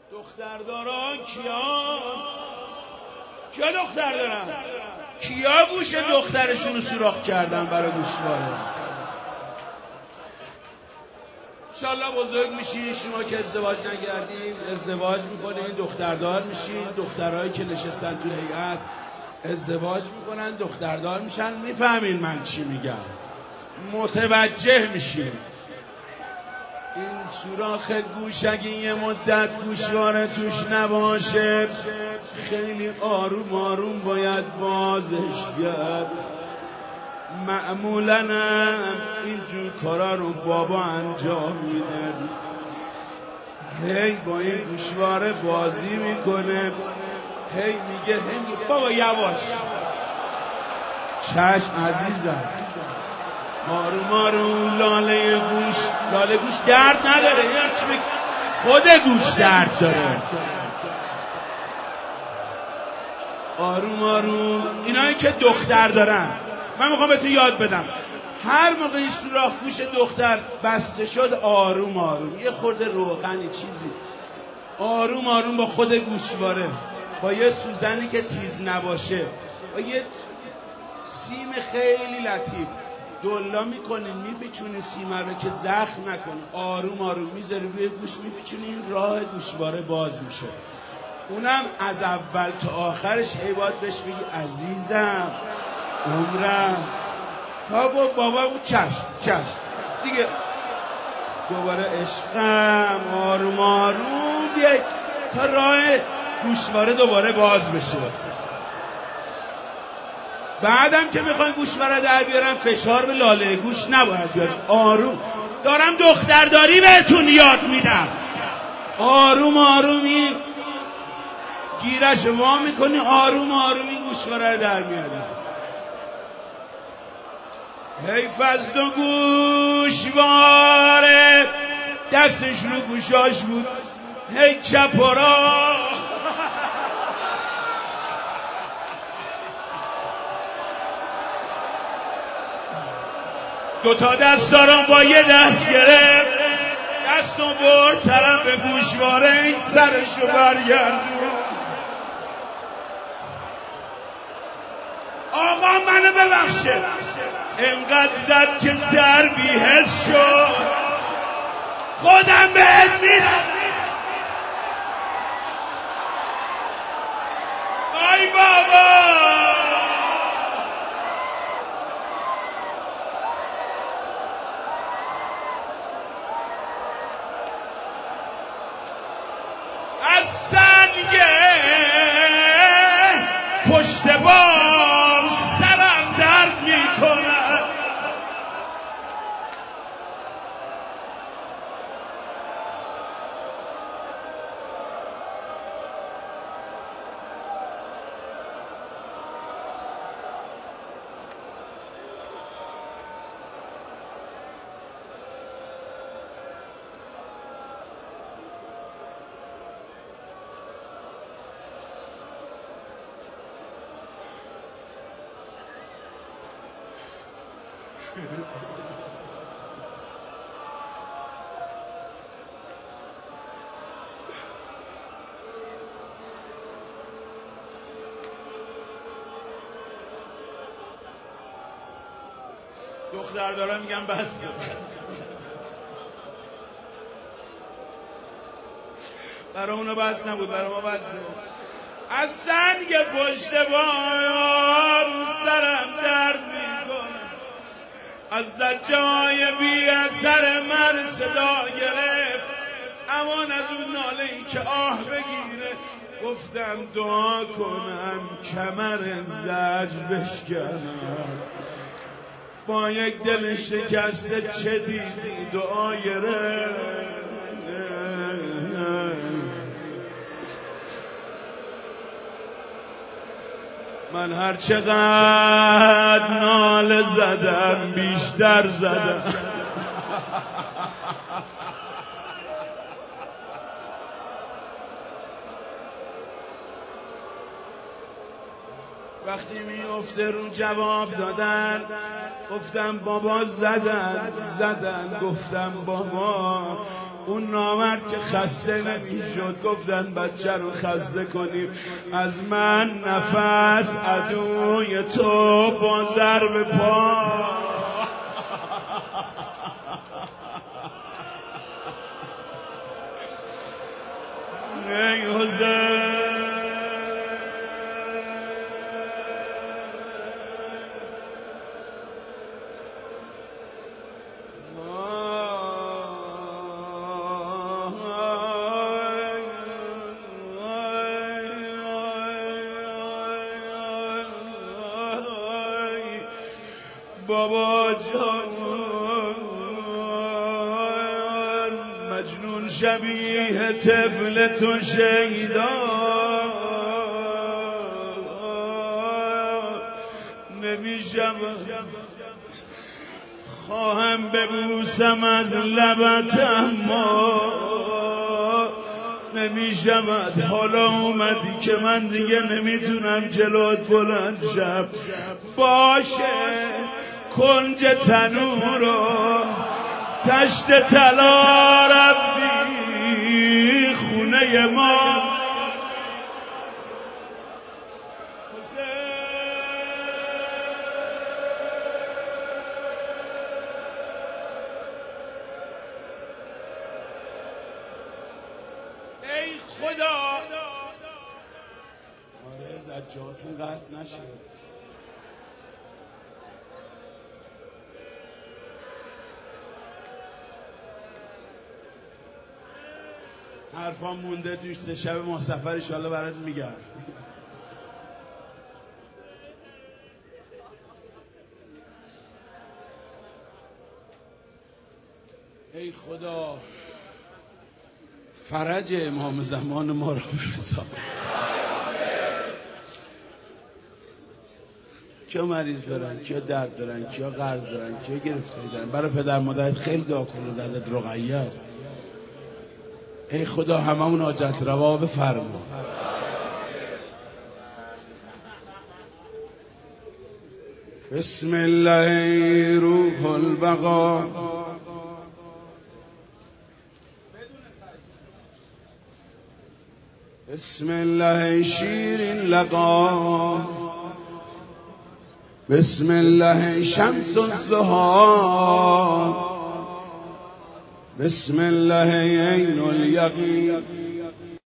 دختردارا کیا دختر دارن؟ کیا گوش دخترشون رو سوراخ کردن برای گوشواره؟ انشالله بزرگ میشین. شما که ازدواج نکردین ازدواج میکنین، دختردار میشین. دخترهایی که نشستن تو هیئت ازدواج میکنن، دختردار میشن. میفهمین من چی میگم؟ متوجه میشین. این سوراخ گوش اگه یه مدت گوشواره توش نباشه خیلی آروم آروم باید بازش کرد. معمولاً اینجور کارا رو بابا انجام میده. هی با این گوشواره بازی میکنه، هی میگه بابا یواش. چشم عزیزم، آروم آروم. لاله گوش درد نداره. خود گوش درد داره. آروم آروم. اینایی که دختر دارن من میخوام بهتون یاد بدم، هر موقع این سوراخ گوش دختر بسته شد آروم آروم یه خورده روغنی چیزی آروم آروم با خود گوشواره، با یه سوزنی که تیز نباشه، با یه سیم خیلی لطیف دلا میکنین، میپیچونین سیمه رو که زخم نکنه. آروم آروم میذاری روی گوش، میپیچونین، راه گوشواره باز میشه. اونم از اول تا آخرش هی باید بهش بگی عزیزم، عمرم، تا بابا چشم دیگه، دوباره عشقم، آروم آروم بیای تا راه گوشواره دوباره باز بشه. بعدم که میخواین گوشواره در بیارن فشار به لاله گوش نباید بیارن. آروم دارم دخترداری بهتون یاد میدم. آروم آروم این گیرش وا میکنی، آروم آروم این گوشواره در میاری. حیف از دو گوشواره دستش رو گوشاش بود، هی چپ و راه. دوتا دست دارم با یه دست گرفت، دست و برد طرف گوشواره، این سرشو برگردون. آقا منو ببخشه، انقدر زد که سر بی‌حس شد، خودم بهت میدم. آی بابا از سنگ پشت بام سرم درد میکنه. دختر دارم میگم بس. برای اونو بس نبود، برای ما بس. از سنگ پشت بام سرم درد میکنه، از زجای بی اثر من صدا گرفت، امان از اون ناله ای که آه بگیره. گفتم دعا کنم کمر زجر بشکنم، با یک دل شکسته چه دیدی دعایره. من هر چقدر ناله زدم بیشتر زدم. وقتی میفته رو جواب دادن، گفتم بابا زدن. گفتم بابا اون نامرد که خسته نمیشد گفتن بچه رو خسته کنیم، از من نفس عدوی تو با ضرب پا. ای حسین بابا جان، مجنون شبیه طفل تو شیدا نمیشم، خواهم ببوسم از لبت اما نمیشود. حالا اومدی که من دیگه نمیتونم جلوت بلند شم. باشه کنج تنور و تشت طلا رفتی خونه ما. ای خدا آره زجاتون قطع نشه. حرفان مونده توش، 3 شب ما سفر انشالله برات میگم. ای خدا فرج امام زمان ما را برسان. کیا مریض دارن، کیا درد دارن، کیا قرض دارن، کیا گرفتاری دارن، برای پدر مادرت خیلی دعا کن، دردت رقیه است. ای خدا هممون حاجت روا بفرما. بسم الله روح البقا، بسم الله شیرین لقا، بسم الله شمس الضحی، بسم الله عین الیقین.